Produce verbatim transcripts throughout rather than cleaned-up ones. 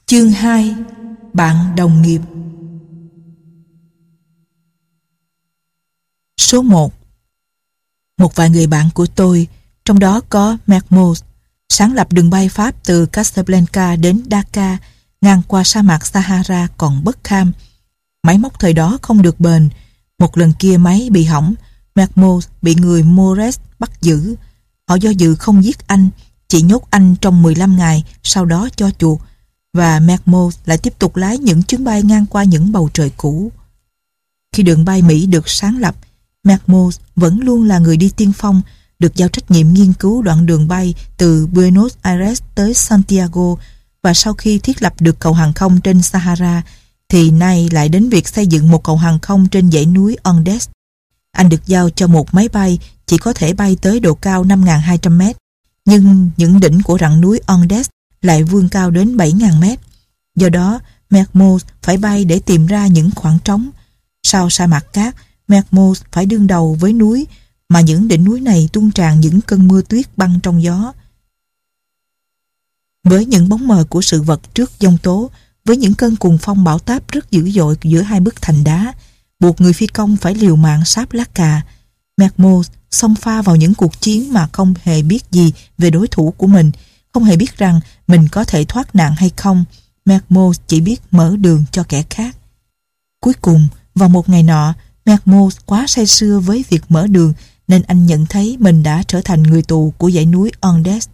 Chương hai. Bạn đồng nghiệp. Số một. Một vài người bạn của tôi, trong đó có Mermoz, sáng lập đường bay Pháp từ Casablanca đến Dakar, ngang qua sa mạc Sahara còn bất kham. Máy móc thời đó không được bền. Một lần kia máy bị hỏng, Mermoz bị người Mores bắt giữ. Họ do dự không giết anh, chỉ nhốt anh trong mười lăm ngày, sau đó cho chuộc. Và Mermoz lại tiếp tục lái những chuyến bay ngang qua những bầu trời cũ. Khi đường bay Mỹ được sáng lập, Mermoz vẫn luôn là người đi tiên phong, được giao trách nhiệm nghiên cứu đoạn đường bay từ Buenos Aires tới Santiago, và sau khi thiết lập được cầu hàng không trên Sahara, thì nay lại đến việc xây dựng một cầu hàng không trên dãy núi Andes. Anh được giao cho một máy bay chỉ có thể bay tới độ cao năm nghìn hai trăm mét, nhưng những đỉnh của rặng núi Andes lại vươn cao đến bảy nghìn mét. Do đó, Mermoz phải bay để tìm ra những khoảng trống. Sau sa mạc cát, Mermoz phải đương đầu với núi, mà những đỉnh núi này tuôn tràn những cơn mưa tuyết băng trong gió. Với những bóng mờ của sự vật trước giông tố, với những cơn cuồng phong bão táp rất dữ dội giữa hai bức thành đá, buộc người phi công phải liều mạng sáp lá cà. Mermoz xông pha vào những cuộc chiến mà không hề biết gì về đối thủ của mình, không hề biết rằng mình có thể thoát nạn hay không. Mermoz chỉ biết mở đường cho kẻ khác. Cuối cùng, vào một ngày nọ, Mermoz quá say sưa với việc mở đường nên anh nhận thấy mình đã trở thành người tù của dãy núi Andes.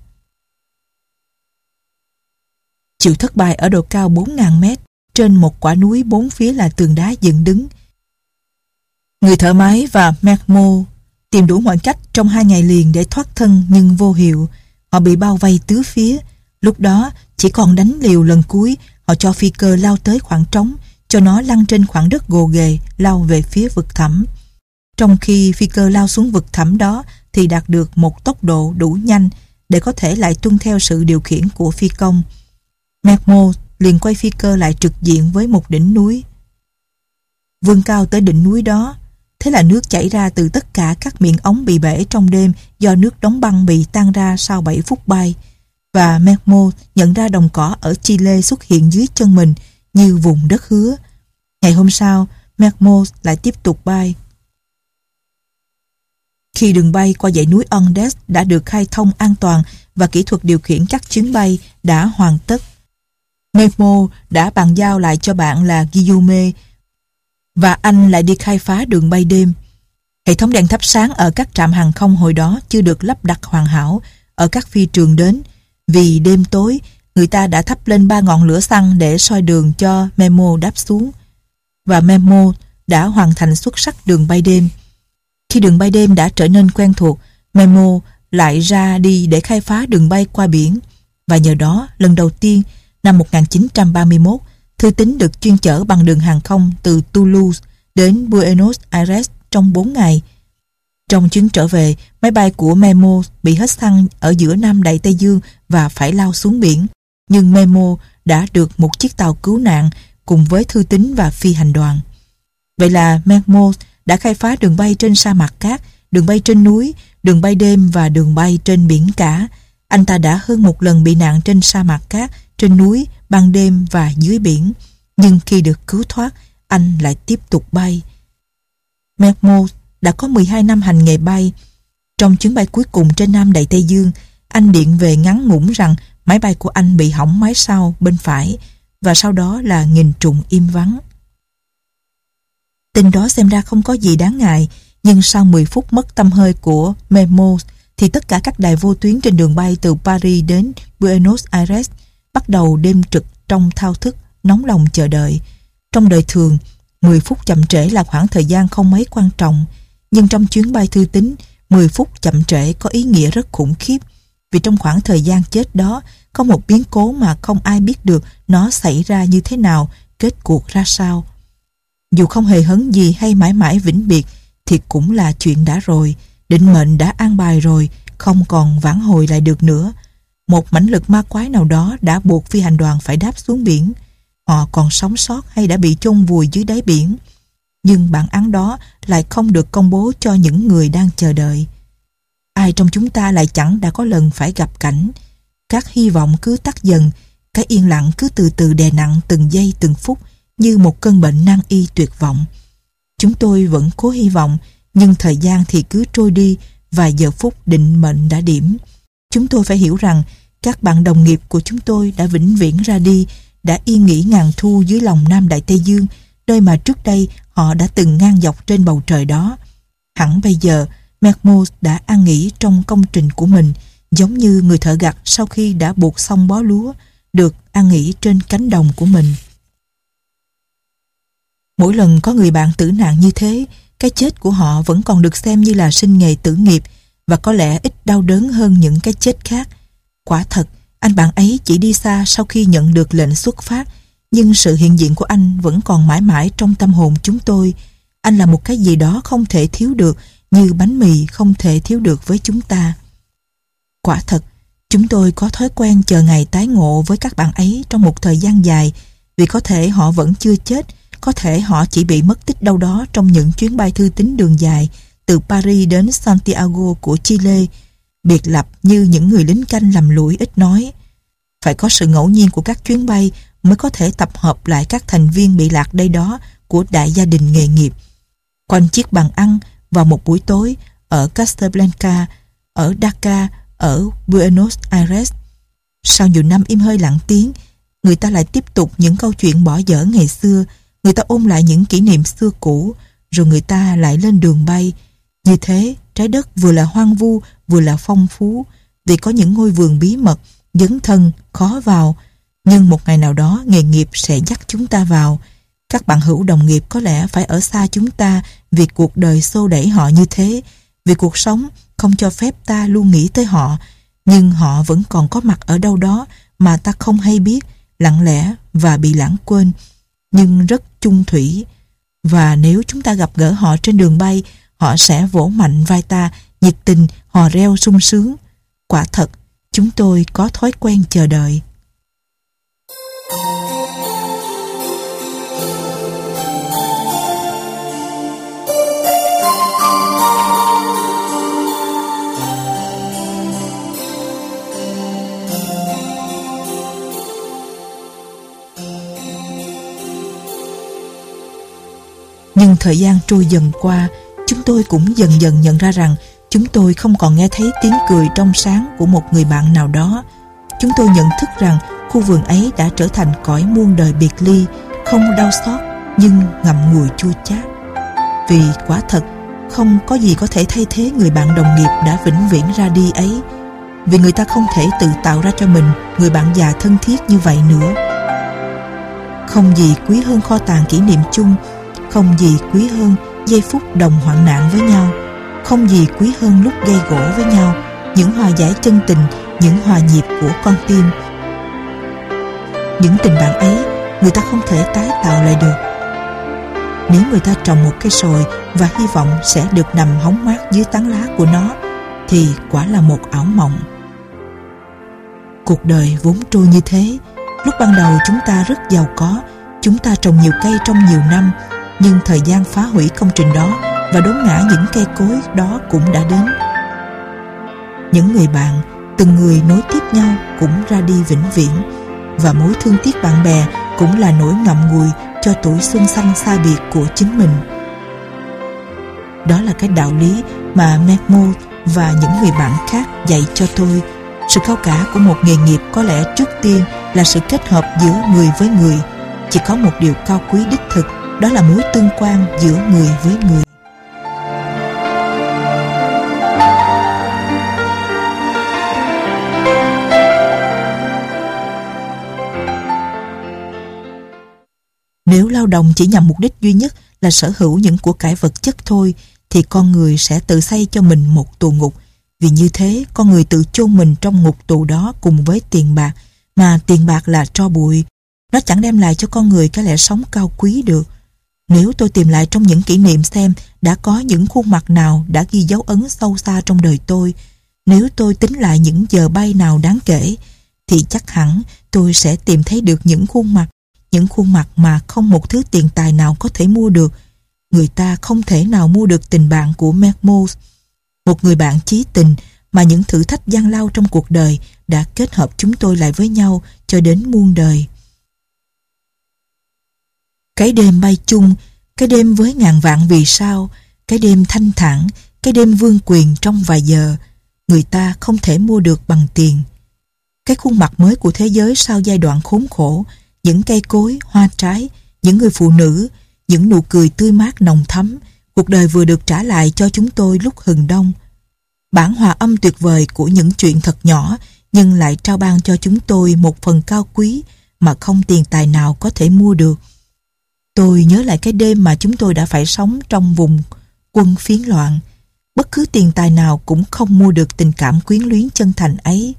Chịu thất bại ở độ cao bốn nghìn mét, trên một quả núi bốn phía là tường đá dựng đứng. Người thợ máy và Mermoz tìm đủ mọi cách trong hai ngày liền để thoát thân nhưng vô hiệu. Họ bị bao vây tứ phía. Lúc đó, chỉ còn đánh liều lần cuối, họ cho phi cơ lao tới khoảng trống, cho nó lăn trên khoảng đất gồ ghề, lao về phía vực thẳm. Trong khi phi cơ lao xuống vực thẳm đó thì đạt được một tốc độ đủ nhanh để có thể lại tuân theo sự điều khiển của phi công. Mermoz liền quay phi cơ lại trực diện với một đỉnh núi. Vươn cao tới đỉnh núi đó, thế là nước chảy ra từ tất cả các miệng ống bị bể trong đêm do nước đóng băng bị tan ra sau bảy phút bay. Và Mermoz nhận ra đồng cỏ ở Chile xuất hiện dưới chân mình như vùng đất hứa. Ngày hôm sau, Mermoz lại tiếp tục bay. Khi đường bay qua dãy núi Andes đã được khai thông an toàn và kỹ thuật điều khiển các chuyến bay đã hoàn tất, Mermoz đã bàn giao lại cho bạn là Guillaume, và anh lại đi khai phá đường bay đêm. Hệ thống đèn thắp sáng ở các trạm hàng không hồi đó chưa được lắp đặt hoàn hảo ở các phi trường đến. Vì đêm tối, người ta đã thắp lên ba ngọn lửa xăng để soi đường cho Mermoz đáp xuống. Và Mermoz đã hoàn thành xuất sắc đường bay đêm. Khi đường bay đêm đã trở nên quen thuộc, Mermoz lại ra đi để khai phá đường bay qua biển. Và nhờ đó, lần đầu tiên, năm một nghìn chín trăm ba mươi mốt, thư tín được chuyên chở bằng đường hàng không từ Toulouse đến Buenos Aires trong bốn ngày. Trong chuyến trở về, máy bay của Mermoz bị hết xăng ở giữa Nam Đại Tây Dương và phải lao xuống biển. Nhưng Mermoz đã được một chiếc tàu cứu nạn cùng với thư tín và phi hành đoàn. Vậy là Mermoz đã khai phá đường bay trên sa mạc cát, đường bay trên núi, đường bay đêm và đường bay trên biển cả. Anh ta đã hơn một lần bị nạn trên sa mạc cát, trên núi, ban đêm và dưới biển. Nhưng khi được cứu thoát, anh lại tiếp tục bay. Mermoz đã có mười hai năm hành nghề bay. Trong chuyến bay cuối cùng trên Nam Đại Tây Dương, anh điện về ngắn ngủn rằng máy bay của anh bị hỏng máy sau bên phải, và sau đó là nghìn trùng im vắng. Tin đó xem ra không có gì đáng ngại, nhưng sau mười phút mất tăm hơi của Mermoz thì tất cả các đài vô tuyến trên đường bay từ Paris đến Buenos Aires bắt đầu đêm trực trong thao thức, nóng lòng chờ đợi. Trong đời thường, mười phút chậm trễ là khoảng thời gian không mấy quan trọng, nhưng trong chuyến bay thư tín, mười phút chậm trễ có ý nghĩa rất khủng khiếp, vì trong khoảng thời gian chết đó có một biến cố mà không ai biết được nó xảy ra như thế nào, kết cuộc ra sao. Dù không hề hấn gì hay mãi mãi vĩnh biệt thì cũng là chuyện đã rồi, định mệnh đã an bài rồi, không còn vãn hồi lại được nữa. Một mãnh lực ma quái nào đó đã buộc phi hành đoàn phải đáp xuống biển. Họ còn sống sót hay đã bị chôn vùi dưới đáy biển. Nhưng bản án đó lại không được công bố cho những người đang chờ đợi. Ai trong chúng ta lại chẳng đã có lần phải gặp cảnh. Các hy vọng cứ tắt dần, Cái yên lặng cứ từ từ đè nặng từng giây từng phút như một cơn bệnh nan y tuyệt vọng. Chúng tôi vẫn cố hy vọng, nhưng thời gian thì cứ trôi đi và giờ phút định mệnh đã điểm. Chúng tôi phải hiểu rằng các bạn đồng nghiệp của chúng tôi đã vĩnh viễn ra đi, đã yên nghỉ ngàn thu dưới lòng Nam Đại Tây Dương, nơi mà trước đây họ đã từng ngang dọc trên bầu trời đó. Hẳn bây giờ, Mermoz đã an nghỉ trong công trình của mình, giống như người thợ gặt sau khi đã buộc xong bó lúa, được an nghỉ trên cánh đồng của mình. Mỗi lần có người bạn tử nạn như thế, cái chết của họ vẫn còn được xem như là sinh nghề tử nghiệp và có lẽ ít đau đớn hơn những cái chết khác. Quả thật, anh bạn ấy chỉ đi xa sau khi nhận được lệnh xuất phát, nhưng sự hiện diện của anh vẫn còn mãi mãi trong tâm hồn chúng tôi. Anh là một cái gì đó không thể thiếu được, như bánh mì không thể thiếu được với chúng ta. Quả thật, chúng tôi có thói quen chờ ngày tái ngộ với các bạn ấy trong một thời gian dài, vì có thể họ vẫn chưa chết, có thể họ chỉ bị mất tích đâu đó trong những chuyến bay thư tín đường dài từ Paris đến Santiago của Chile, biệt lập như những người lính canh lầm lũi ít nói. Phải có sự ngẫu nhiên của các chuyến bay mới có thể tập hợp lại các thành viên bị lạc đây đó của đại gia đình nghề nghiệp. Quanh chiếc bàn ăn vào một buổi tối ở Casablanca, ở Dakar, ở Buenos Aires. Sau nhiều năm im hơi lặng tiếng, người ta lại tiếp tục những câu chuyện bỏ dở ngày xưa, người ta ôn lại những kỷ niệm xưa cũ, rồi người ta lại lên đường bay. Như thế, trái đất vừa là hoang vu, vừa là phong phú, vì có những ngôi vườn bí mật, dấn thân, khó vào. Nhưng một ngày nào đó, nghề nghiệp sẽ dắt chúng ta vào. Các bạn hữu đồng nghiệp có lẽ phải ở xa chúng ta vì cuộc đời xô đẩy họ như thế, vì cuộc sống không cho phép ta luôn nghĩ tới họ, nhưng họ vẫn còn có mặt ở đâu đó mà ta không hay biết, lặng lẽ và bị lãng quên, nhưng rất chung thủy. Và nếu chúng ta gặp gỡ họ trên đường bay, họ sẽ vỗ mạnh vai ta, nhiệt tình, hò reo sung sướng. Quả thật, chúng tôi có thói quen chờ đợi. Nhưng thời gian trôi dần qua, chúng tôi cũng dần dần nhận ra rằng chúng tôi không còn nghe thấy tiếng cười trong sáng của một người bạn nào đó. Chúng tôi nhận thức rằng khu vườn ấy đã trở thành cõi muôn đời biệt ly, không đau xót nhưng ngậm ngùi chua chát. Vì quả thật, không có gì có thể thay thế người bạn đồng nghiệp đã vĩnh viễn ra đi ấy. Vì người ta không thể tự tạo ra cho mình người bạn già thân thiết như vậy nữa. Không gì quý hơn kho tàng kỷ niệm chung, không gì quý hơn giây phút đồng hoạn nạn với nhau, không gì quý hơn lúc gây gổ với nhau, những hòa giải chân tình, những hòa nhịp của con tim. Những tình bạn ấy, người ta không thể tái tạo lại được. Nếu người ta trồng một cây sồi và hy vọng sẽ được nằm hóng mát dưới tán lá của nó, thì quả là một ảo mộng. Cuộc đời vốn trôi như thế. Lúc ban đầu chúng ta rất giàu có, chúng ta trồng nhiều cây trong nhiều năm, nhưng thời gian phá hủy công trình đó và đốn ngã những cây cối đó cũng đã đến. Những người bạn, từng người nối tiếp nhau cũng ra đi vĩnh viễn, và mối thương tiếc bạn bè cũng là nỗi ngậm ngùi cho tuổi xuân xanh xa biệt của chính mình. Đó là cái đạo lý mà Mermoz và những người bạn khác dạy cho tôi. Sự cao cả của một nghề nghiệp có lẽ trước tiên là sự kết hợp giữa người với người. Chỉ có một điều cao quý đích thực, đó là mối tương quan giữa người với người. Nếu lao động chỉ nhằm mục đích duy nhất là sở hữu những của cải vật chất thôi, thì con người sẽ tự xây cho mình một tù ngục. Vì như thế, con người tự chôn mình trong ngục tù đó cùng với tiền bạc, mà tiền bạc là tro bụi. Nó chẳng đem lại cho con người cái lẽ sống cao quý được. Nếu tôi tìm lại trong những kỷ niệm xem đã có những khuôn mặt nào đã ghi dấu ấn sâu xa trong đời tôi, nếu tôi tính lại những giờ bay nào đáng kể, thì chắc hẳn tôi sẽ tìm thấy được những khuôn mặt, những khuôn mặt mà không một thứ tiền tài nào có thể mua được. Người ta không thể nào mua được tình bạn của Mermoz, một người bạn chí tình mà những thử thách gian lao trong cuộc đời đã kết hợp chúng tôi lại với nhau cho đến muôn đời. Cái đêm bay chung, cái đêm với ngàn vạn vì sao, cái đêm thanh thản, cái đêm vương quyền trong vài giờ, người ta không thể mua được bằng tiền. Cái khuôn mặt mới của thế giới sau giai đoạn khốn khổ, những cây cối, hoa trái, những người phụ nữ, những nụ cười tươi mát nồng thắm, cuộc đời vừa được trả lại cho chúng tôi lúc hừng đông. Bản hòa âm tuyệt vời của những chuyện thật nhỏ nhưng lại trao ban cho chúng tôi một phần cao quý mà không tiền tài nào có thể mua được. Tôi nhớ lại cái đêm mà chúng tôi đã phải sống trong vùng quân phiến loạn. Bất cứ tiền tài nào cũng không mua được tình cảm quyến luyến chân thành ấy.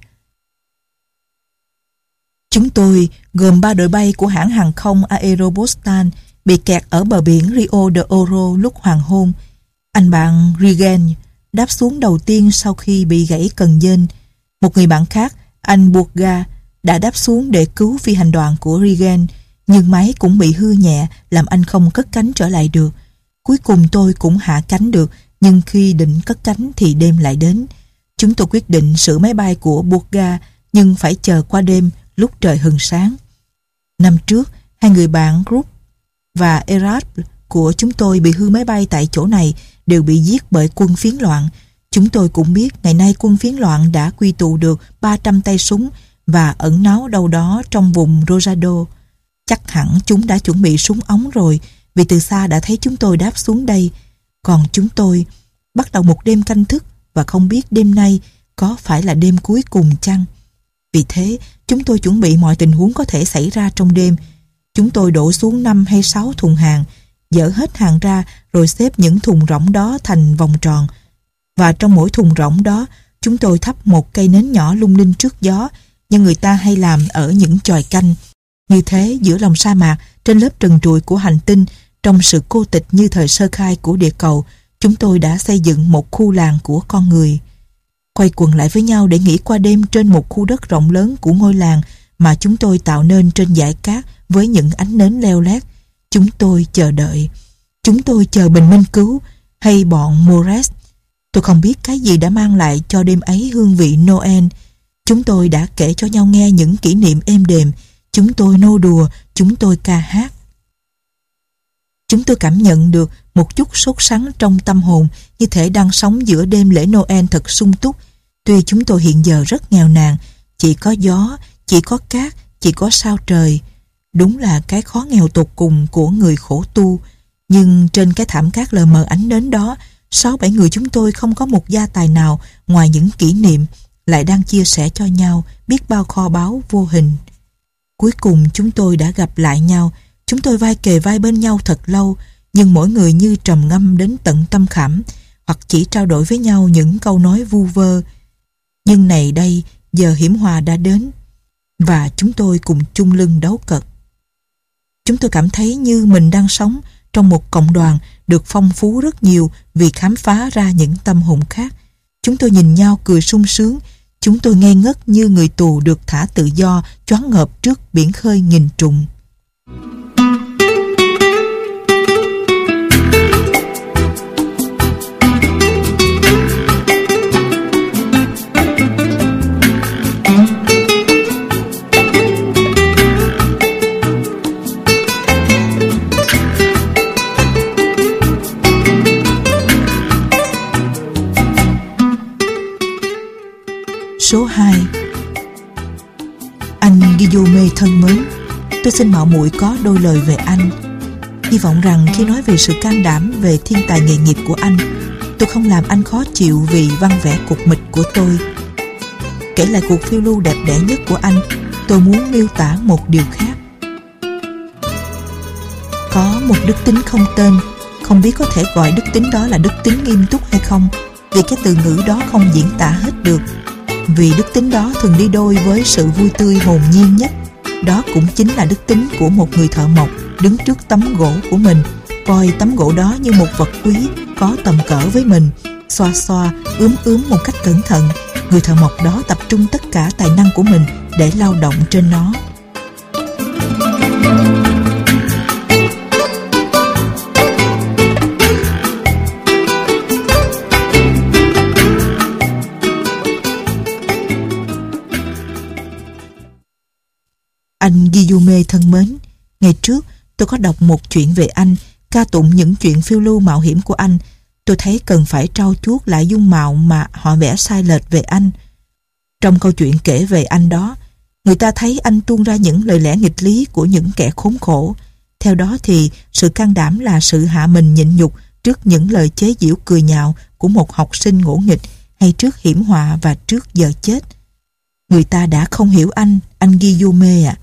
Chúng tôi, gồm ba đội bay của hãng hàng không Aerobostan, bị kẹt ở bờ biển Rio de Oro lúc hoàng hôn. Anh bạn Regan đáp xuống đầu tiên sau khi bị gãy cần dên. Một người bạn khác, anh Burga, đã đáp xuống để cứu phi hành đoàn của Regan, nhưng máy cũng bị hư nhẹ làm anh không cất cánh trở lại được. Cuối cùng tôi cũng hạ cánh được, nhưng khi định cất cánh thì đêm lại đến. Chúng tôi quyết định sửa máy bay của Burga, nhưng phải chờ qua đêm lúc trời hừng sáng. Năm trước, hai người bạn Group và Erasmus của chúng tôi bị hư máy bay tại chỗ này, đều bị giết bởi quân phiến loạn. Chúng tôi cũng biết ngày nay quân phiến loạn đã quy tụ được ba trăm tay súng và ẩn náu đâu đó trong vùng Rosado. Chắc hẳn chúng đã chuẩn bị súng ống rồi, vì từ xa đã thấy chúng tôi đáp xuống đây. Còn chúng tôi bắt đầu một đêm canh thức và không biết đêm nay có phải là đêm cuối cùng chăng. Vì thế, chúng tôi chuẩn bị mọi tình huống có thể xảy ra trong đêm. Chúng tôi đổ xuống năm hay sáu thùng hàng, dỡ hết hàng ra rồi xếp những thùng rỗng đó thành vòng tròn. Và trong mỗi thùng rỗng đó, chúng tôi thắp một cây nến nhỏ lung linh trước gió, như người ta hay làm ở những chòi canh. Như thế, giữa lòng sa mạc, trên lớp trần trụi của hành tinh, trong sự cô tịch như thời sơ khai của địa cầu, chúng tôi đã xây dựng một khu làng của con người. Quay quần lại với nhau để nghỉ qua đêm trên một khu đất rộng lớn của ngôi làng mà chúng tôi tạo nên trên dải cát với những ánh nến leo lét. Chúng tôi chờ đợi. Chúng tôi chờ bình minh cứu hay bọn Mores. Tôi không biết cái gì đã mang lại cho đêm ấy hương vị Noel. Chúng tôi đã kể cho nhau nghe những kỷ niệm êm đềm. Chúng tôi nô đùa, chúng tôi ca hát. Chúng tôi cảm nhận được một chút sốt sắng trong tâm hồn, như thể đang sống giữa đêm lễ Noel thật sung túc. Tuy chúng tôi hiện giờ rất nghèo nàn, chỉ có gió, chỉ có cát, chỉ có sao trời. Đúng là cái khó nghèo tột cùng của người khổ tu. Nhưng trên cái thảm cát lờ mờ ánh đến đó, sáu bảy người chúng tôi không có một gia tài nào ngoài những kỷ niệm, lại đang chia sẻ cho nhau biết bao kho báu vô hình. Cuối cùng chúng tôi đã gặp lại nhau. Chúng tôi vai kề vai bên nhau thật lâu, nhưng mỗi người như trầm ngâm đến tận tâm khảm, hoặc chỉ trao đổi với nhau những câu nói vu vơ. Nhưng này đây, giờ hiểm họa đã đến, và chúng tôi cùng chung lưng đấu cật. Chúng tôi cảm thấy như mình đang sống trong một cộng đoàn được phong phú rất nhiều vì khám phá ra những tâm hồn khác. Chúng tôi nhìn nhau cười sung sướng. Chúng tôi ngây ngất như người tù được thả tự do, choáng ngợp trước biển khơi nghìn trùng. Số hai. Anh Guillaume thân mến, tôi xin mạo muội có đôi lời về anh. Hy vọng rằng khi nói về sự can đảm, về thiên tài nghề nghiệp của anh, tôi không làm anh khó chịu vì văn vẻ cục mịch của tôi. Kể lại cuộc phiêu lưu đẹp đẽ nhất của anh, tôi muốn miêu tả một điều khác. Có một đức tính không tên, không biết có thể gọi đức tính đó là đức tính nghiêm túc hay không, vì cái từ ngữ đó không diễn tả hết được. Vì đức tính đó thường đi đôi với sự vui tươi hồn nhiên nhất. Đó cũng chính là đức tính của một người thợ mộc đứng trước tấm gỗ của mình, coi tấm gỗ đó như một vật quý có tầm cỡ với mình, xoa xoa, ướm ướm một cách cẩn thận. Người thợ mộc đó tập trung tất cả tài năng của mình để lao động trên nó. Guillaume thân mến, ngày trước tôi có đọc một chuyện về anh, ca tụng những chuyện phiêu lưu mạo hiểm của anh. Tôi thấy cần phải trau chuốt lại dung mạo mà họ vẽ sai lệch về anh. Trong câu chuyện kể về anh đó, người ta thấy anh tuôn ra những lời lẽ nghịch lý của những kẻ khốn khổ. Theo đó thì sự can đảm là sự hạ mình nhịn nhục trước những lời chế giễu cười nhạo của một học sinh ngỗ nghịch, hay trước hiểm họa và trước giờ chết. Người ta đã không hiểu anh, anh Guillaume ạ. À.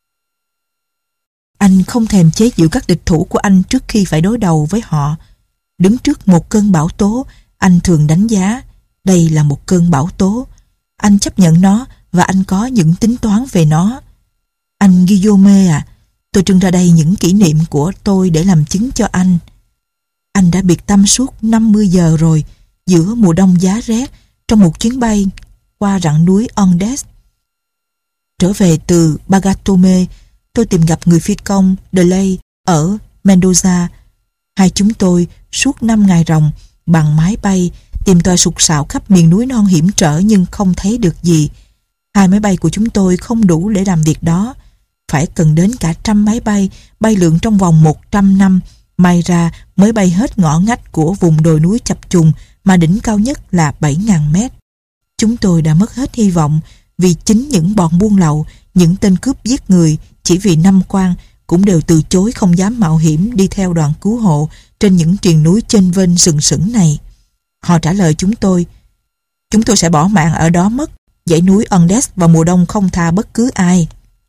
Anh không thèm chế giễu các địch thủ của anh trước khi phải đối đầu với họ. Đứng trước một cơn bão tố, anh thường đánh giá đây là một cơn bão tố. Anh chấp nhận nó và anh có những tính toán về nó. Anh Guillaume à, tôi trưng ra đây những kỷ niệm của tôi để làm chứng cho anh. Anh đã biệt tâm suốt năm mươi giờ rồi, giữa mùa đông giá rét, trong một chuyến bay qua rặng núi Andes. Trở về từ Bagatome, tôi tìm gặp người phi công Delay ở Mendoza. Hai chúng tôi suốt năm ngày ròng bằng máy bay tìm tòi sục sạo khắp miền núi non hiểm trở nhưng không thấy được gì. Hai máy bay của chúng tôi không đủ để làm việc đó. Phải cần đến cả trăm máy bay bay lượn trong vòng một trăm năm, may ra mới bay hết ngõ ngách của vùng đồi núi chập trùng mà đỉnh cao nhất là bảy nghìn mét. Chúng tôi đã mất hết hy vọng vì chính những bọn buôn lậu, những tên cướp giết người chỉ vì năm quan cũng đều từ chối không dám mạo hiểm đi theo đoàn cứu hộ trên những triền núi chênh vênh sừng sững này. Họ trả lời chúng tôi, chúng tôi sẽ bỏ mạng ở đó mất. Dãy núi Andes vào mùa đông không tha bất cứ ai.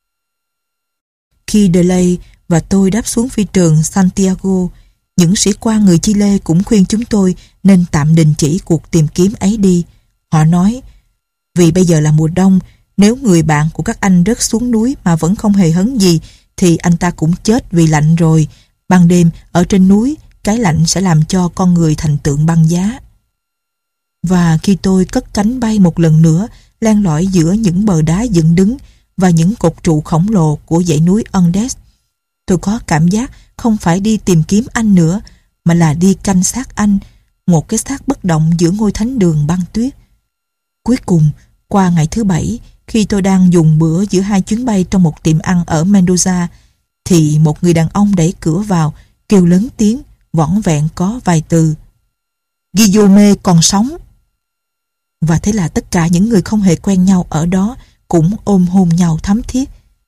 Khi Delay và tôi đáp xuống phi trường Santiago, những sĩ quan người Chile cũng khuyên chúng tôi nên tạm đình chỉ cuộc tìm kiếm ấy đi. Họ nói, vì bây giờ là mùa đông, nếu người bạn của các anh rớt xuống núi mà vẫn không hề hấn gì, thì anh ta cũng chết vì lạnh rồi. Ban đêm, ở trên núi, cái lạnh sẽ làm cho con người thành tượng băng giá. Và khi tôi cất cánh bay một lần nữa, len lỏi giữa những bờ đá dựng đứng và những cột trụ khổng lồ của dãy núi Andes, tôi có cảm giác không phải đi tìm kiếm anh nữa, mà là đi canh xác anh, một cái xác bất động giữa ngôi thánh đường băng tuyết. Cuối cùng, qua ngày thứ bảy, khi tôi đang dùng bữa giữa hai chuyến bay trong một tiệm ăn ở Mendoza, thì một người đàn ông đẩy cửa vào, kêu lớn tiếng, vỏn vẹn có vài từ: Guillaume còn sống. Và thế là tất cả những người không hề quen nhau ở đó cũng ôm hôn nhau thắm thiết.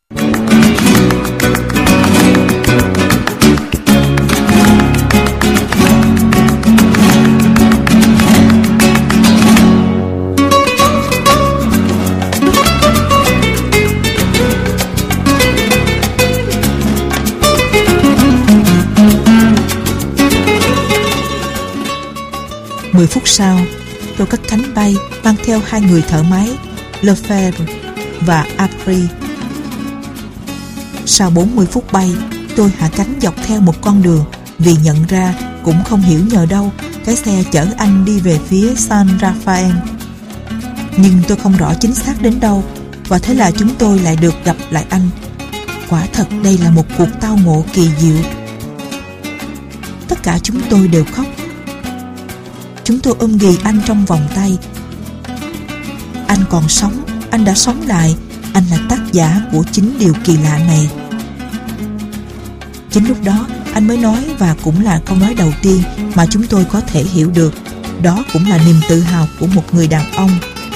Mười phút sau, tôi cất cánh bay mang theo hai người thợ máy, Lefebvre và Apri. Sau bốn mươi phút bay, tôi hạ cánh dọc theo một con đường vì nhận ra cũng không hiểu nhờ đâu cái xe chở anh đi về phía San Rafael. Nhưng tôi không rõ chính xác đến đâu, và thế là chúng tôi lại được gặp lại anh. Quả thật đây là một cuộc tao ngộ kỳ diệu. Tất cả chúng tôi đều khóc. Chúng tôi ôm ghì anh trong vòng tay. Anh còn sống, anh đã sống lại, anh là tác giả của chính điều kỳ lạ này. Chính lúc đó anh mới nói, và cũng là câu nói đầu tiên mà chúng tôi có thể hiểu được. Đó cũng là niềm tự hào của một người đàn ông.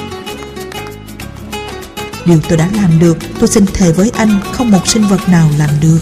Điều tôi đã làm được, tôi xin thề với anh, không một sinh vật nào làm được.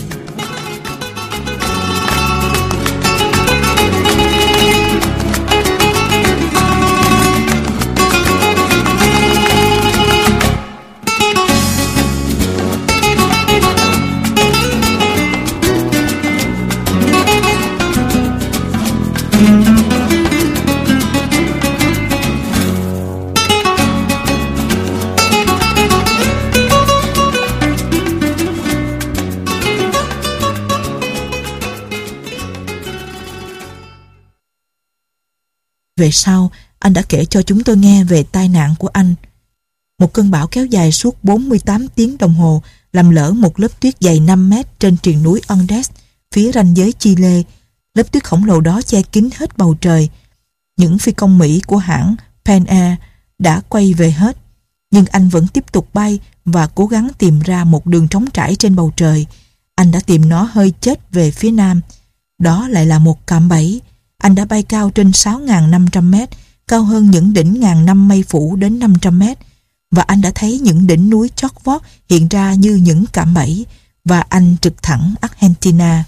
Về sau, anh đã kể cho chúng tôi nghe về tai nạn của anh. Một cơn bão kéo dài suốt bốn mươi tám tiếng đồng hồ làm lỡ một lớp tuyết dày năm mét trên triền núi Andes, phía ranh giới Chile. Lớp tuyết khổng lồ đó che kín hết bầu trời. Những phi công Mỹ của hãng Pan Air đã quay về hết. Nhưng anh vẫn tiếp tục bay và cố gắng tìm ra một đường trống trải trên bầu trời. Anh đã tìm nó hơi chết về phía nam. Đó lại là một cạm bẫy. Anh đã bay cao trên sáu nghìn năm trăm mét, cao hơn những đỉnh ngàn năm mây phủ đến năm trăm mét. Và anh đã thấy những đỉnh núi chót vót hiện ra như những cạm bẫy, và anh trực thẳng Argentina.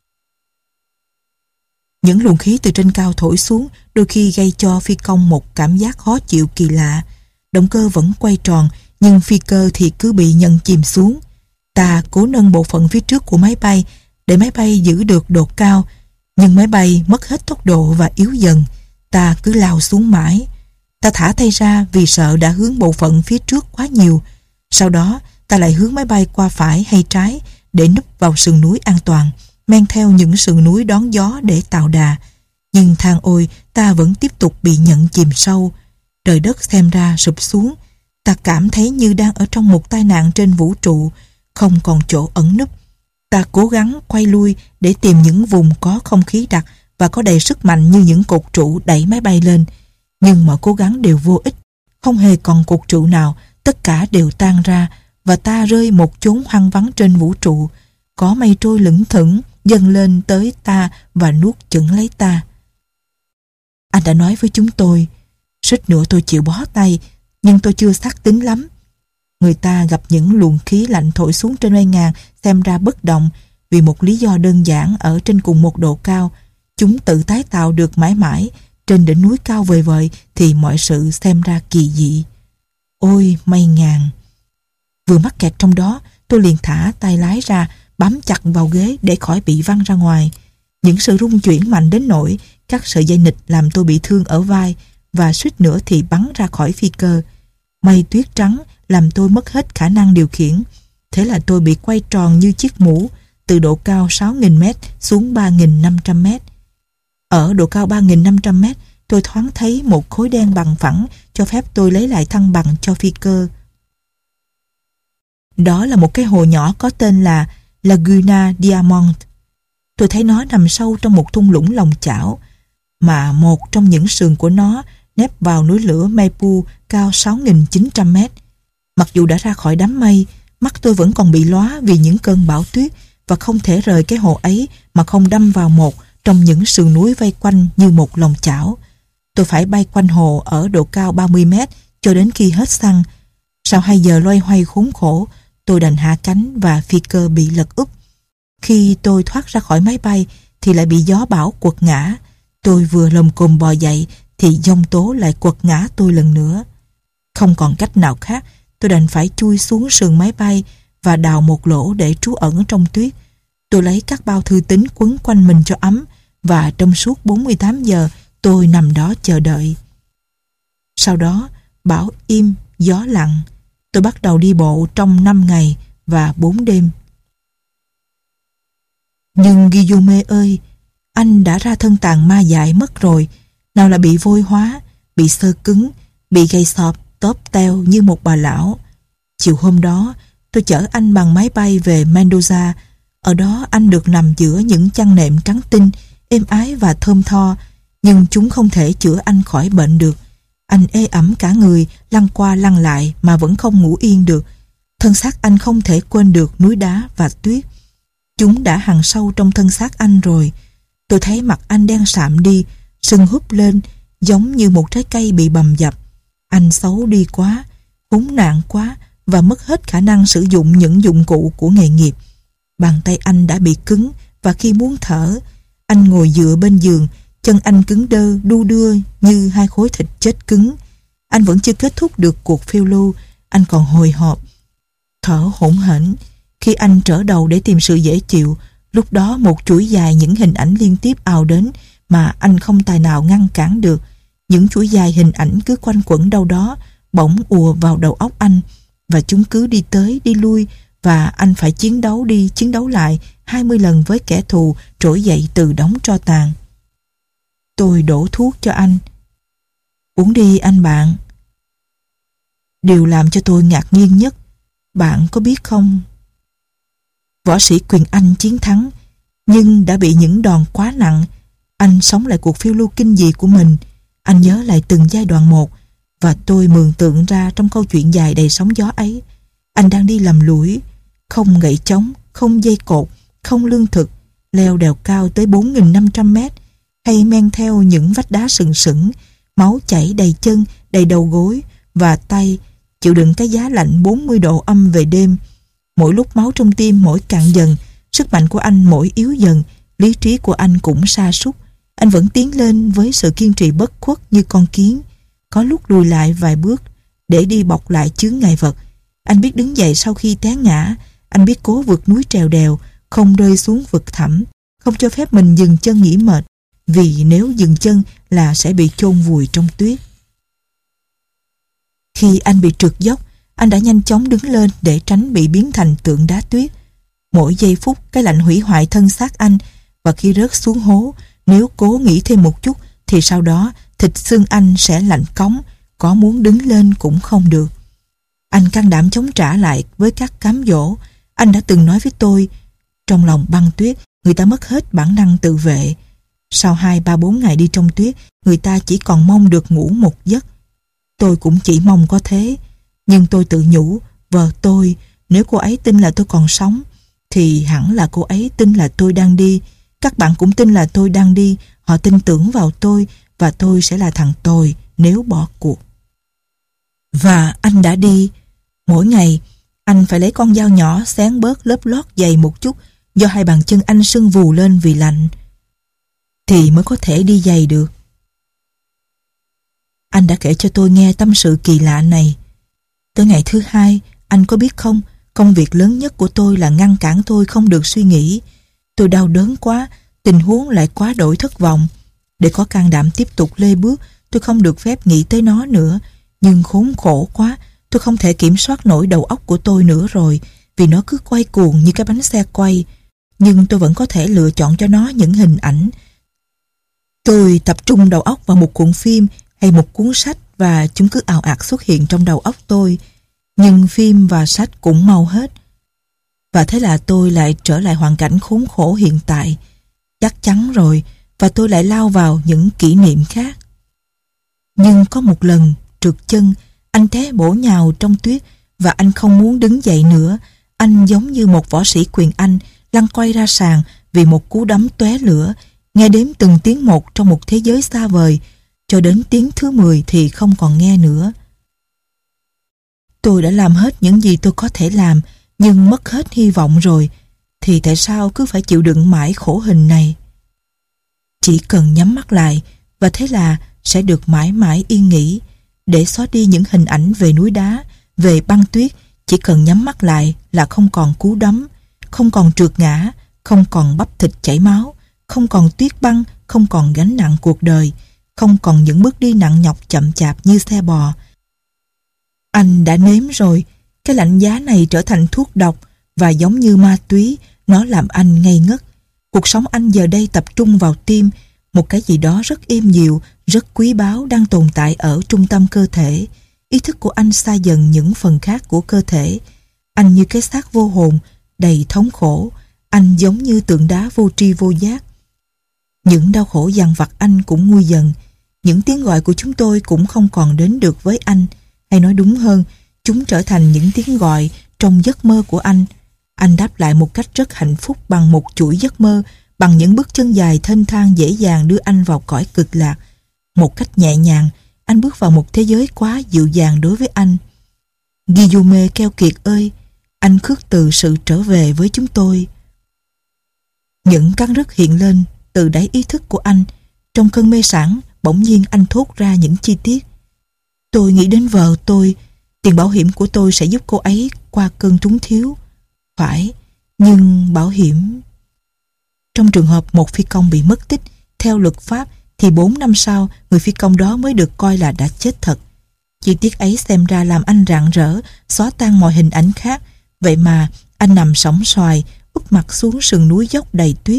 Những luồng khí từ trên cao thổi xuống đôi khi gây cho phi công một cảm giác khó chịu kỳ lạ. Động cơ vẫn quay tròn, nhưng phi cơ thì cứ bị nhận chìm xuống. Ta cố nâng bộ phận phía trước của máy bay để máy bay giữ được độ cao, nhưng máy bay mất hết tốc độ và yếu dần. Ta cứ lao xuống mãi. Ta thả tay ra vì sợ đã hướng bộ phận phía trước quá nhiều. Sau đó ta lại hướng máy bay qua phải hay trái để núp vào sườn núi an toàn, men theo những sườn núi đón gió để tạo đà. Nhưng than ôi, ta vẫn tiếp tục bị nhận chìm sâu. Trời đất xem ra sụp xuống. Ta cảm thấy như đang ở trong một tai nạn trên vũ trụ, không còn chỗ ẩn núp. Ta cố gắng quay lui để tìm những vùng có không khí đặc và có đầy sức mạnh như những cột trụ đẩy máy bay lên. Nhưng mọi cố gắng đều vô ích. Không hề còn cột trụ nào, tất cả đều tan ra và ta rơi một chốn hoang vắng trên vũ trụ. Có mây trôi lững thững dâng lên tới ta và nuốt chửng lấy ta. Anh đã nói với chúng tôi, suýt nữa tôi chịu bó tay, nhưng tôi chưa xác tín lắm. Người ta gặp những luồng khí lạnh thổi xuống trên mây ngàn xem ra bất động vì một lý do đơn giản. Ở trên cùng một độ cao, chúng tự tái tạo được mãi mãi. Trên đỉnh núi cao vời vợi thì mọi sự xem ra kỳ dị. Ôi mây ngàn! Vừa mắc kẹt trong đó, tôi liền thả tay lái ra, bám chặt vào ghế để khỏi bị văng ra ngoài. Những sự rung chuyển mạnh đến nỗi các sợi dây nịch làm tôi bị thương ở vai và suýt nữa thì bắn ra khỏi phi cơ. Mây tuyết trắng làm tôi mất hết khả năng điều khiển. Thế là tôi bị quay tròn như chiếc mũ từ độ cao sáu nghìn mét xuống ba nghìn năm trăm mét. Ở độ cao ba nghìn năm trăm mét, tôi thoáng thấy một khối đen bằng phẳng cho phép tôi lấy lại thăng bằng cho phi cơ. Đó là một cái hồ nhỏ có tên là Laguna Diamond. Tôi thấy nó nằm sâu trong một thung lũng lòng chảo, mà một trong những sườn của nó nép vào núi lửa Maipu cao sáu nghìn chín trăm mét. Mặc dù đã ra khỏi đám mây, mắt tôi vẫn còn bị lóa vì những cơn bão tuyết và không thể rời cái hồ ấy mà không đâm vào một trong những sườn núi vây quanh như một lòng chảo. Tôi phải bay quanh hồ ở độ cao ba mươi mét cho đến khi hết xăng. Sau hai giờ loay hoay khốn khổ, tôi đành hạ cánh và phi cơ bị lật úp. Khi tôi thoát ra khỏi máy bay thì lại bị gió bão quật ngã. Tôi vừa lồm cồm bò dậy thì giông tố lại quật ngã tôi lần nữa. Không còn cách nào khác, tôi đành phải chui xuống sườn máy bay và đào một lỗ để trú ẩn trong tuyết. Tôi lấy các bao thư tín quấn quanh mình cho ấm và trong suốt bốn mươi tám giờ tôi nằm đó chờ đợi. Sau đó, bão im, gió lặng. Tôi bắt đầu đi bộ trong năm ngày và bốn đêm. Nhưng Guillaume ơi, anh đã ra thân tàn ma dại mất rồi. Nào là bị vôi hóa, bị xơ cứng, bị gầy sọp, tóp teo như một bà lão. Chiều hôm đó, tôi chở anh bằng máy bay về Mendoza. Ở đó anh được nằm giữa những chăn nệm trắng tinh, êm ái và thơm tho. Nhưng chúng không thể chữa anh khỏi bệnh được. Anh ê ẩm cả người, lăn qua lăn lại mà vẫn không ngủ yên được. Thân xác anh không thể quên được núi đá và tuyết. Chúng đã hằn sâu trong thân xác anh rồi. Tôi thấy mặt anh đen sạm đi, sưng húp lên, giống như một trái cây bị bầm dập. Anh xấu đi quá, khốn nạn quá và mất hết khả năng sử dụng những dụng cụ của nghề nghiệp. Bàn tay anh đã bị cứng và khi muốn thở, anh ngồi dựa bên giường, chân anh cứng đơ, đu đưa như hai khối thịt chết cứng. Anh vẫn chưa kết thúc được cuộc phiêu lưu, anh còn hồi hộp, thở hổn hển. Khi anh trở đầu để tìm sự dễ chịu, lúc đó một chuỗi dài những hình ảnh liên tiếp ào đến mà anh không tài nào ngăn cản được. Những chuỗi dài hình ảnh cứ quanh quẩn đâu đó, bỗng ùa vào đầu óc anh, và chúng cứ đi tới đi lui, và anh phải chiến đấu đi chiến đấu lại hai mươi lần với kẻ thù trỗi dậy từ đống tro tàn. Tôi đổ thuốc cho anh. Uống đi anh bạn. Điều làm cho tôi ngạc nhiên nhất, bạn có biết không? Võ sĩ Quyền Anh chiến thắng, nhưng đã bị những đòn quá nặng. Anh sống lại cuộc phiêu lưu kinh dị của mình. Anh nhớ lại từng giai đoạn một. Và tôi mường tượng ra trong câu chuyện dài đầy sóng gió ấy, anh đang đi lầm lũi, không gậy chống, không dây cột, không lương thực, leo đèo cao tới bốn nghìn năm trăm mét, hay men theo những vách đá sừng sững, máu chảy đầy chân, đầy đầu gối và tay, chịu đựng cái giá lạnh bốn mươi độ âm về đêm. Mỗi lúc máu trong tim mỗi cạn dần, sức mạnh của anh mỗi yếu dần, lý trí của anh cũng sa sút. Anh vẫn tiến lên với sự kiên trì bất khuất như con kiến, có lúc lùi lại vài bước để đi bọc lại chướng ngại vật. Anh biết đứng dậy sau khi té ngã, anh biết cố vượt núi trèo đèo, không rơi xuống vực thẳm, không cho phép mình dừng chân nghỉ mệt, vì nếu dừng chân là sẽ bị chôn vùi trong tuyết. Khi anh bị trượt dốc, anh đã nhanh chóng đứng lên để tránh bị biến thành tượng đá tuyết. Mỗi giây phút cái lạnh hủy hoại thân xác anh, và khi rớt xuống hố, nếu cố nghĩ thêm một chút thì sau đó thịt xương anh sẽ lạnh cóng, có muốn đứng lên cũng không được. Anh can đảm chống trả lại với các cám dỗ. Anh đã từng nói với tôi, trong lòng băng tuyết, người ta mất hết bản năng tự vệ. Sau hai ba bốn ngày đi trong tuyết, người ta chỉ còn mong được ngủ một giấc. Tôi cũng chỉ mong có thế, nhưng tôi tự nhủ, vợ tôi, nếu cô ấy tin là tôi còn sống, thì hẳn là cô ấy tin là tôi đang đi. Các bạn cũng tin là tôi đang đi, họ tin tưởng vào tôi, và tôi sẽ là thằng tồi nếu bỏ cuộc. Và anh đã đi. Mỗi ngày, anh phải lấy con dao nhỏ xén bớt lớp lót dày một chút, do hai bàn chân anh sưng vù lên vì lạnh, thì mới có thể đi giày được. Anh đã kể cho tôi nghe tâm sự kỳ lạ này. Tới ngày thứ hai, anh có biết không, công việc lớn nhất của tôi là ngăn cản tôi không được suy nghĩ. Tôi đau đớn quá, tình huống lại quá đổi thất vọng. Để có can đảm tiếp tục lê bước, tôi không được phép nghĩ tới nó nữa. Nhưng khốn khổ quá, tôi không thể kiểm soát nổi đầu óc của tôi nữa rồi, vì nó cứ quay cuồng như cái bánh xe quay. Nhưng tôi vẫn có thể lựa chọn cho nó những hình ảnh. Tôi tập trung đầu óc vào một cuộn phim hay một cuốn sách, và chúng cứ ào ạt xuất hiện trong đầu óc tôi. Nhưng phim và sách cũng mau hết. Và thế là tôi lại trở lại hoàn cảnh khốn khổ hiện tại. Chắc chắn rồi, và tôi lại lao vào những kỷ niệm khác. Nhưng có một lần, trượt chân, anh té bổ nhào trong tuyết, và anh không muốn đứng dậy nữa. Anh giống như một võ sĩ quyền Anh, lăn quay ra sàn vì một cú đấm tóe lửa, nghe đếm từng tiếng một trong một thế giới xa vời, cho đến tiếng thứ mười thì không còn nghe nữa. Tôi đã làm hết những gì tôi có thể làm, nhưng mất hết hy vọng rồi, thì tại sao cứ phải chịu đựng mãi khổ hình này? Chỉ cần nhắm mắt lại, và thế là sẽ được mãi mãi yên nghỉ, để xóa đi những hình ảnh về núi đá, về băng tuyết. Chỉ cần nhắm mắt lại là không còn cú đấm, không còn trượt ngã, không còn bắp thịt chảy máu, không còn tuyết băng, không còn gánh nặng cuộc đời, không còn những bước đi nặng nhọc chậm chạp như xe bò. Anh đã nếm rồi, cái lạnh giá này trở thành thuốc độc, và giống như ma túy, nó làm anh ngây ngất. Cuộc sống anh giờ đây tập trung vào tim, một cái gì đó rất êm dịu, rất quý báu đang tồn tại ở trung tâm cơ thể. Ý thức của anh xa dần những phần khác của cơ thể. Anh như cái xác vô hồn, đầy thống khổ. Anh giống như tượng đá vô tri vô giác. Những đau khổ dằn vặt anh cũng nguôi dần. Những tiếng gọi của chúng tôi cũng không còn đến được với anh. Hay nói đúng hơn, chúng trở thành những tiếng gọi trong giấc mơ của anh. Anh đáp lại một cách rất hạnh phúc bằng một chuỗi giấc mơ, bằng những bước chân dài thênh thang dễ dàng đưa anh vào cõi cực lạc. Một cách nhẹ nhàng, anh bước vào một thế giới quá dịu dàng đối với anh. Guillaume keo kiệt ơi, anh khước từ sự trở về với chúng tôi. Những cắn rứt hiện lên từ đáy ý thức của anh. Trong cơn mê sảng, bỗng nhiên anh thốt ra những chi tiết. Tôi nghĩ đến vợ tôi, tiền bảo hiểm của tôi sẽ giúp cô ấy qua cơn túng thiếu. Phải, nhưng bảo hiểm... Trong trường hợp một phi công bị mất tích, theo luật pháp thì bốn năm sau người phi công đó mới được coi là đã chết thật. Chi tiết ấy xem ra làm anh rạng rỡ, xóa tan mọi hình ảnh khác. Vậy mà anh nằm sóng xoài, úp mặt xuống sườn núi dốc đầy tuyết.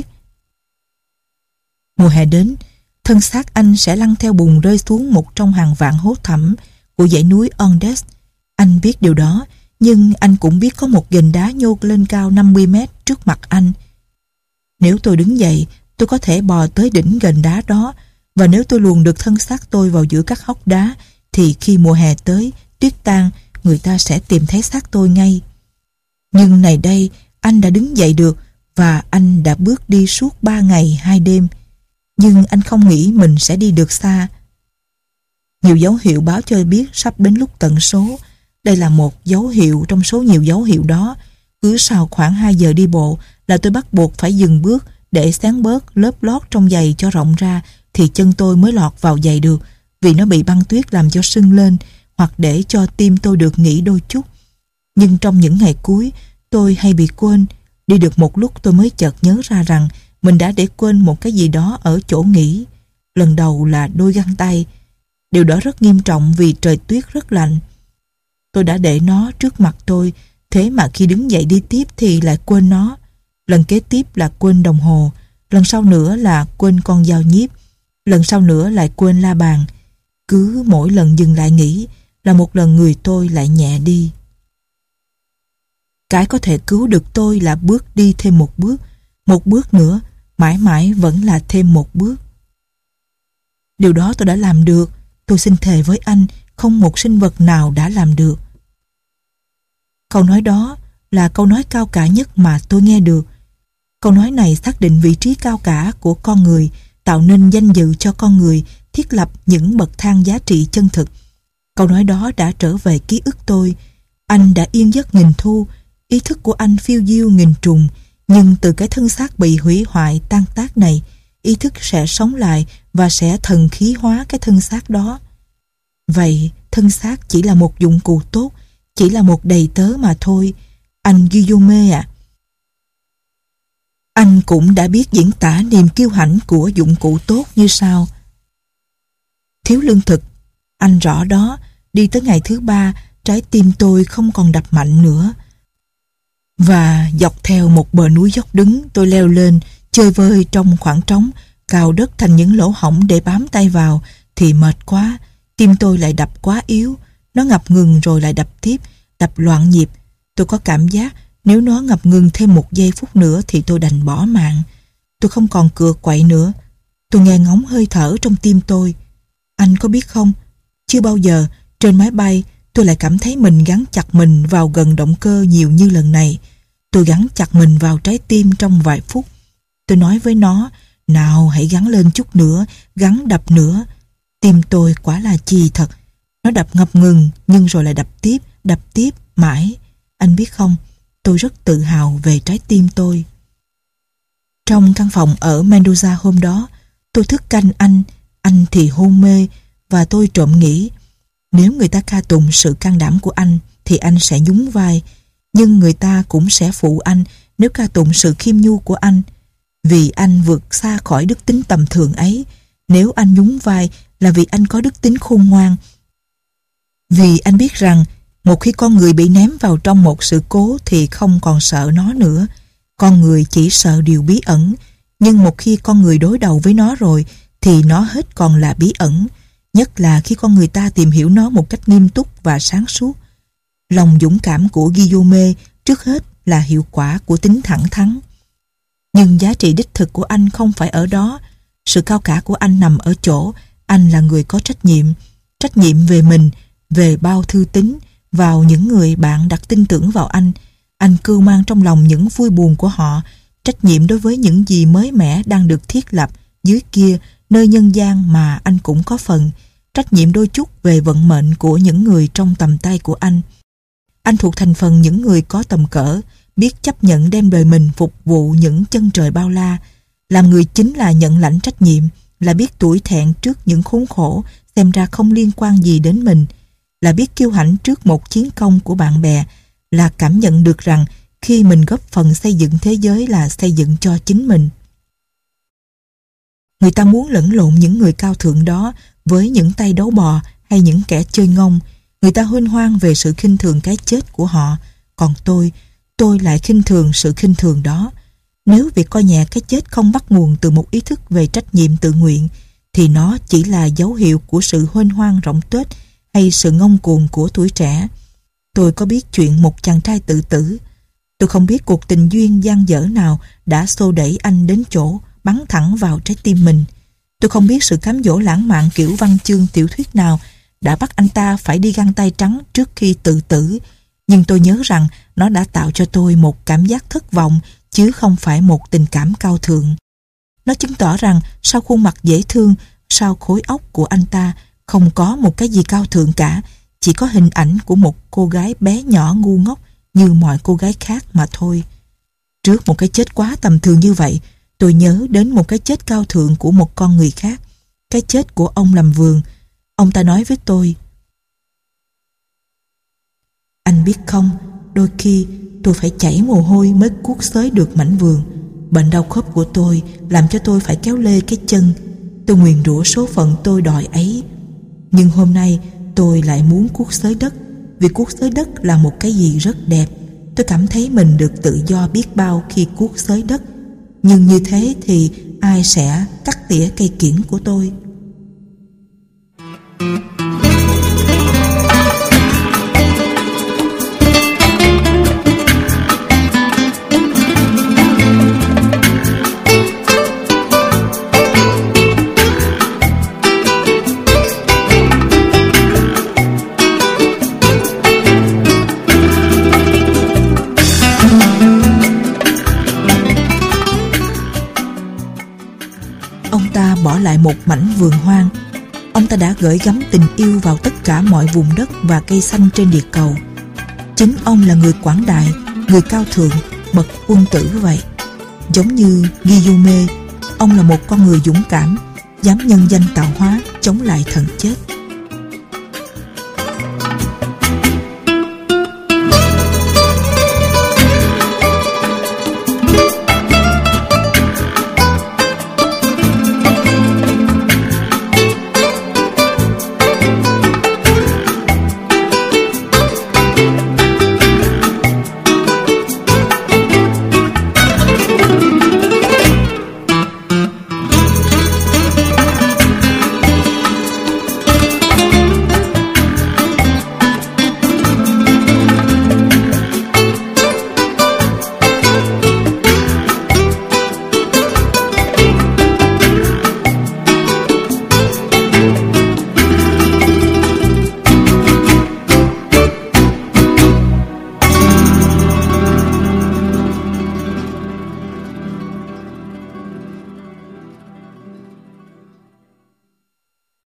Mùa hè đến, thân xác anh sẽ lăn theo bùn rơi xuống một trong hàng vạn hố thẳm của dãy núi Andes. Anh biết điều đó, nhưng anh cũng biết có một gành đá nhô lên cao năm mươi mét trước mặt anh. Nếu tôi đứng dậy, tôi có thể bò tới đỉnh gành đá đó, và nếu tôi luồn được thân xác tôi vào giữa các hốc đá, thì khi mùa hè tới, tuyết tan, người ta sẽ tìm thấy xác tôi ngay. Nhưng này đây, anh đã đứng dậy được và anh đã bước đi suốt ba ngày hai đêm. Nhưng anh không nghĩ mình sẽ đi được xa. Nhiều dấu hiệu báo cho biết sắp đến lúc tận số. Đây là một dấu hiệu trong số nhiều dấu hiệu đó. Cứ sau khoảng hai giờ đi bộ là tôi bắt buộc phải dừng bước để xén bớt lớp lót trong giày cho rộng ra thì chân tôi mới lọt vào giày được, vì nó bị băng tuyết làm cho sưng lên, hoặc để cho tim tôi được nghỉ đôi chút. Nhưng trong những ngày cuối, tôi hay bị quên. Đi được một lúc tôi mới chợt nhớ ra rằng mình đã để quên một cái gì đó ở chỗ nghỉ. Lần đầu là đôi găng tay. Điều đó rất nghiêm trọng vì trời tuyết rất lạnh. Tôi đã để nó trước mặt tôi, thế mà khi đứng dậy đi tiếp thì lại quên nó. Lần kế tiếp là quên đồng hồ, lần sau nữa là quên con dao nhíp, lần sau nữa lại quên la bàn. Cứ mỗi lần dừng lại nghỉ là một lần người tôi lại nhẹ đi. Cái có thể cứu được tôi là bước đi thêm một bước, một bước nữa, mãi mãi vẫn là thêm một bước. Điều đó tôi đã làm được. Tôi xin thề với anh, không một sinh vật nào đã làm được. Câu nói đó là câu nói cao cả nhất mà tôi nghe được. Câu nói này xác định vị trí cao cả của con người, tạo nên danh dự cho con người, thiết lập những bậc thang giá trị chân thực. Câu nói đó đã trở về ký ức tôi. Anh đã yên giấc nghìn thu, ý thức của anh phiêu diêu nghìn trùng, nhưng từ cái thân xác bị hủy hoại tan tác này, ý thức sẽ sống lại và sẽ thần khí hóa cái thân xác đó. Vậy, thân xác chỉ là một dụng cụ tốt, chỉ là một đầy tớ mà thôi. Anh Guillaume ạ. À, anh cũng đã biết diễn tả niềm kiêu hãnh của dụng cụ tốt như sau. Thiếu lương thực, anh rõ đó, đi tới ngày thứ ba, trái tim tôi không còn đập mạnh nữa. Và dọc theo một bờ núi dốc đứng, tôi leo lên, chơi vơi trong khoảng trống, cào đất thành những lỗ hổng để bám tay vào, thì mệt quá, tim tôi lại đập quá yếu, nó ngập ngừng rồi lại đập tiếp, đập loạn nhịp. Tôi có cảm giác nếu nó ngập ngừng thêm một giây phút nữa thì tôi đành bỏ mạng. Tôi không còn cựa quậy nữa. Tôi nghe ngóng hơi thở trong tim tôi. Anh có biết không, chưa bao giờ trên máy bay tôi lại cảm thấy mình gắn chặt mình vào gần động cơ nhiều như lần này. Tôi gắn chặt mình vào trái tim trong vài phút. Tôi nói với nó, nào hãy gắn lên chút nữa, gắn đập nữa. Tim tôi quả là chì thật. Nó đập ngập ngừng nhưng rồi lại đập tiếp, đập tiếp mãi. Anh biết không, tôi rất tự hào về trái tim tôi. Trong căn phòng ở Mendoza hôm đó, tôi thức canh anh, anh thì hôn mê, và tôi trộm nghĩ, nếu người ta ca tụng sự can đảm của anh thì anh sẽ nhún vai, nhưng người ta cũng sẽ phụ anh nếu ca tụng sự khiêm nhu của anh, vì anh vượt xa khỏi đức tính tầm thường ấy. Nếu anh nhún vai là vì anh có đức tính khôn ngoan, vì anh biết rằng một khi con người bị ném vào trong một sự cố thì không còn sợ nó nữa. Con người chỉ sợ điều bí ẩn, nhưng một khi con người đối đầu với nó rồi thì nó hết còn là bí ẩn, nhất là khi con người ta tìm hiểu nó một cách nghiêm túc và sáng suốt. Lòng dũng cảm của Guillaume trước hết là hiệu quả của tính thẳng thắn. Nhưng giá trị đích thực của anh không phải ở đó. Sự cao cả của anh nằm ở chỗ anh là người có trách nhiệm, trách nhiệm về mình, về bao thư tín, vào những người bạn đặt tin tưởng vào anh. Anh cưu mang trong lòng những vui buồn của họ, trách nhiệm đối với những gì mới mẻ đang được thiết lập dưới kia, nơi nhân gian mà anh cũng có phần, trách nhiệm đôi chút về vận mệnh của những người trong tầm tay của anh. Anh thuộc thành phần những người có tầm cỡ, biết chấp nhận đem đời mình phục vụ những chân trời bao la. Làm người chính là nhận lãnh trách nhiệm, là biết tủi thẹn trước những khốn khổ xem ra không liên quan gì đến mình, là biết kiêu hãnh trước một chiến công của bạn bè, là cảm nhận được rằng khi mình góp phần xây dựng thế giới là xây dựng cho chính mình. Người ta muốn lẫn lộn những người cao thượng đó với những tay đấu bò hay những kẻ chơi ngông. Người ta huênh hoang về sự khinh thường cái chết của họ. Còn tôi, tôi lại khinh thường sự khinh thường đó. Nếu việc coi nhẹ cái chết không bắt nguồn từ một ý thức về trách nhiệm tự nguyện, thì nó chỉ là dấu hiệu của sự huênh hoang rỗng tuếch hay sự ngông cuồng của tuổi trẻ. Tôi có biết chuyện một chàng trai tự tử. Tôi không biết cuộc tình duyên dang dở nào đã xô đẩy anh đến chỗ bắn thẳng vào trái tim mình. Tôi không biết sự cám dỗ lãng mạn kiểu văn chương tiểu thuyết nào đã bắt anh ta phải đi găng tay trắng trước khi tự tử, nhưng tôi nhớ rằng nó đã tạo cho tôi một cảm giác thất vọng chứ không phải một tình cảm cao thượng. Nó chứng tỏ rằng sau khuôn mặt dễ thương, sau khối óc của anh ta không có một cái gì cao thượng cả, chỉ có hình ảnh của một cô gái bé nhỏ ngu ngốc như mọi cô gái khác mà thôi. Trước một cái chết quá tầm thường như vậy, tôi nhớ đến một cái chết cao thượng của một con người khác, cái chết của ông làm vườn. Ông ta nói với tôi: "Anh biết không, đôi khi tôi phải chảy mồ hôi mới cuốc xới được mảnh vườn. Bệnh đau khớp của tôi làm cho tôi phải kéo lê cái chân. Tôi nguyền rủa số phận tôi đòi ấy. Nhưng hôm nay tôi lại muốn cuốc xới đất, vì cuốc xới đất là một cái gì rất đẹp. Tôi cảm thấy mình được tự do biết bao khi cuốc xới đất. Nhưng như thế thì ai sẽ cắt tỉa cây kiểng của tôi?" Bỏ lại một mảnh vườn hoang. Ông ta đã gửi gắm tình yêu vào tất cả mọi vùng đất và cây xanh trên địa cầu. Chính ông là người quảng đại, người cao thượng, bậc quân tử vậy. Giống như Guillaume, ông là một con người dũng cảm, dám nhân danh tạo hóa chống lại thần chết.